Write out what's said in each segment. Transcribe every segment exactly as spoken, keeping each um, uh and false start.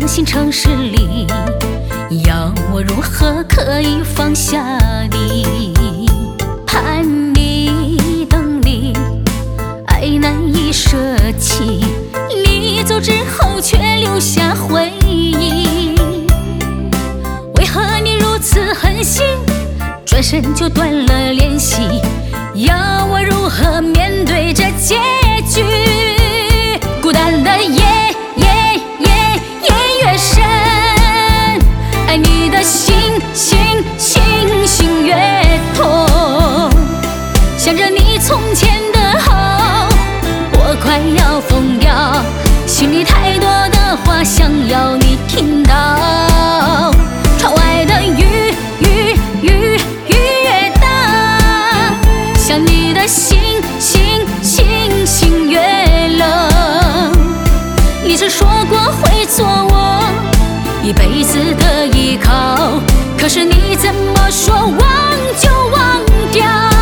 新城市里，要我如何可以放下你？盼你等你，爱难以舍弃，你走之后却留下回忆。为何你如此狠心，转身就断了联系？要我如何面对这结局？孤单的夜夜夜夜越深，爱你的心心心心越痛。想着你从前的好，我快要疯掉，心里太多的话想要你听到。窗外的雨雨雨雨越大，想你的心心心心越冷。你曾说过会做我一辈子的依靠，可是你怎么说忘就忘掉？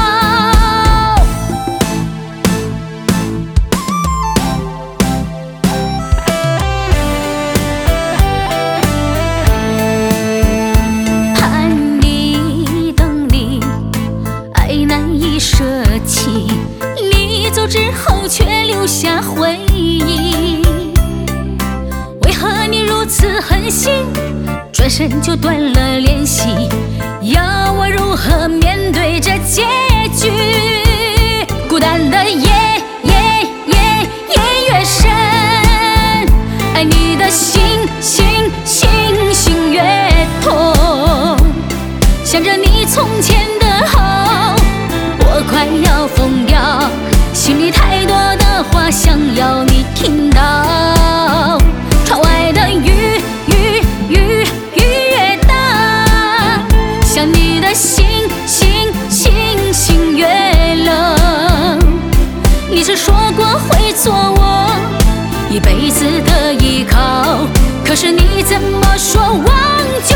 盼你等你，爱难以舍弃，你走之后却留下回忆。为何你如此狠心，转身就断了联系？要我如何面对这结局？孤单的夜夜夜夜越深，爱你的心心心心越痛。想着你从前的好，我快要疯掉，心里太多的话想要你听到。窗外的雨雨雨雨越大，想你的心心心心越冷。你曾说过会做我一辈子的依靠，可是你怎么说忘就